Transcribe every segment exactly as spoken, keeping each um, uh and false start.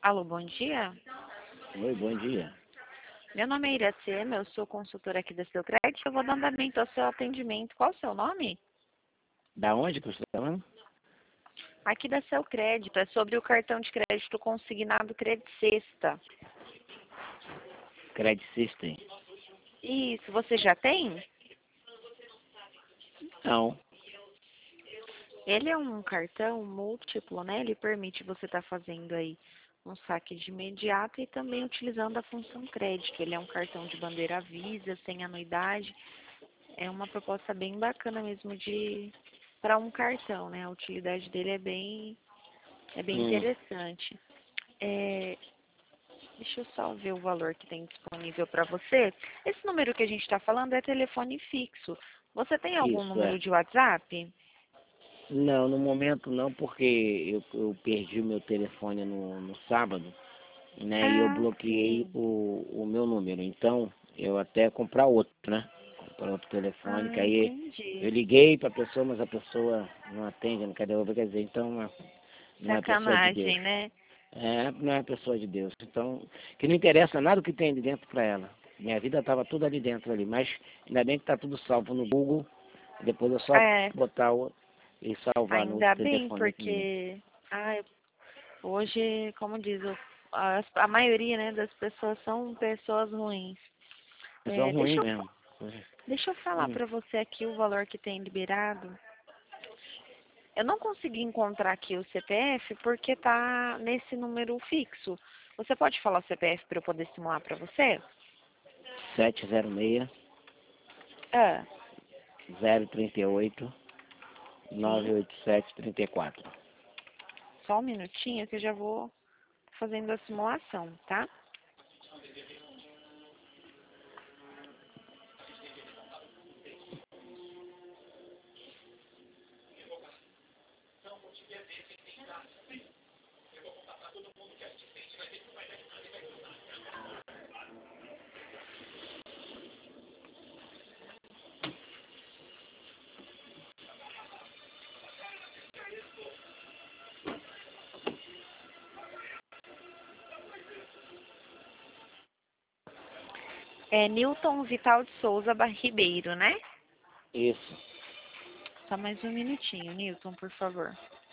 Alô, bom dia. Oi, bom dia. Meu nome é Iracema, eu sou consultora aqui da Seu Crédito. Eu vou dar andamento ao seu atendimento. Qual o seu nome? Da onde que você está falando? Aqui da Seu Crédito. É sobre o cartão de crédito consignado Crédito Sexta. Credit System. Isso, você já tem? Não. Ele é um cartão múltiplo, né? Ele permite você estar fazendo aí um saque de imediato e também utilizando a função crédito. Ele é um cartão de bandeira Visa, sem anuidade. É uma proposta bem bacana mesmo de para um cartão, né? A utilidade dele é bem é bem Hum. interessante. É, deixa eu só ver o valor que tem disponível para você. Esse número que a gente está falando é telefone fixo. Você tem algum Isso, número é. de WhatsApp? Não, no momento não, porque eu, eu perdi o meu telefone no, no sábado, né? E eu Ah, bloqueei sim. o, o meu número. Então, eu até comprar outro, né? Comprar outro telefone, que Ah, aí eu entendi. liguei para a pessoa, mas a pessoa não atende, não quer devolver, quer dizer, então não é não é pessoa de Deus. Sacanagem, né? É, não é pessoa de Deus. Então, que não interessa nada o que tem ali dentro para ela. Minha vida estava tudo ali dentro ali, mas ainda bem que está tudo salvo no Google. Depois é só É, botar o, e salvar no ainda bem, telefone aqui mesmo. porque ai, hoje, como diz, o- a, a maioria, né, das pessoas são pessoas ruins. Pessoal É, ruim deixa eu, mesmo. deixa eu falar Hum. para você aqui o valor que tem liberado. Eu não consegui encontrar aqui o C P F porque tá nesse número fixo. Você pode falar o C P F para eu poder simular para você? sete zero seis, Ah, zero três oito, nove sim. oito sete três quatro. Só um minutinho que eu já vou fazendo a simulação, tá? É Newton Vital de Souza Bar- Ribeiro, né? Isso. Só mais um minutinho, Newton, por favor.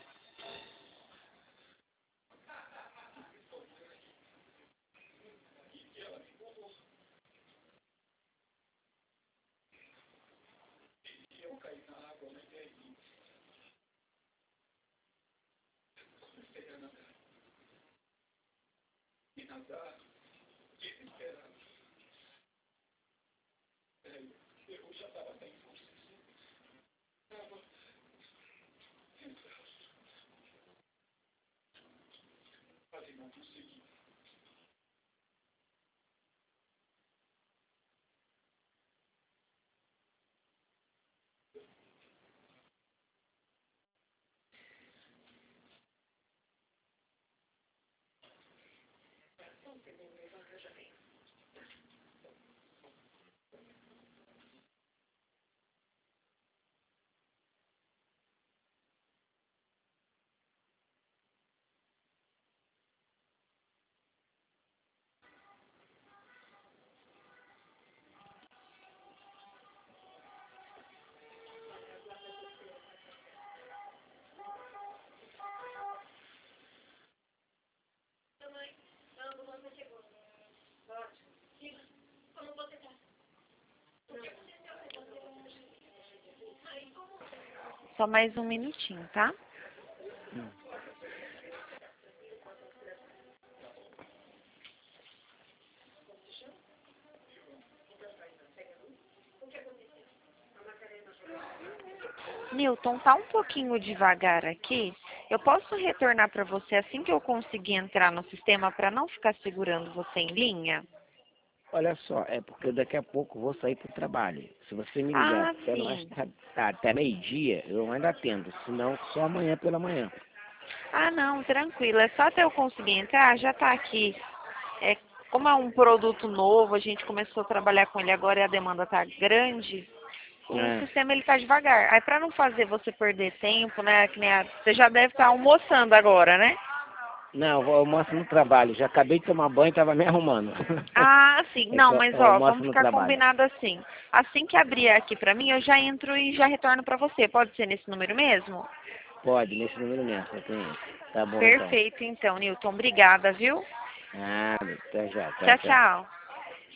Só mais um minutinho, tá? Hum. Newton, tá um pouquinho devagar aqui. Eu posso retornar para você assim que eu conseguir entrar no sistema para não ficar segurando você em linha? Olha só, é porque daqui a pouco eu vou sair para o trabalho. Se você me ligar Ah, até, mais sim. tarde, tá, até meio-dia, eu ainda atendo. Senão, só amanhã pela manhã. Ah, não, tranquilo. É só até eu conseguir entrar, já tá aqui. É, como é um produto novo, a gente começou a trabalhar com ele agora e a demanda tá grande, o É. sistema ele tá devagar. Aí para não fazer você perder tempo, né, que nem a- você já deve estar almoçando agora, né? Não, eu eu mostro no trabalho. Já acabei de tomar banho e estava me arrumando. Ah, sim. É Não, que eu, mas eu ó, mostro vamos no ficar trabalho. combinado assim. Assim que abrir aqui pra mim, eu já entro e já retorno pra você. Pode ser nesse número mesmo? Pode, nesse número mesmo, eu tenho esse. Tá bom, então. Perfeito, então, Newton. Obrigada, viu? Ah, até já. Tchau, Tchau, tchau. tchau.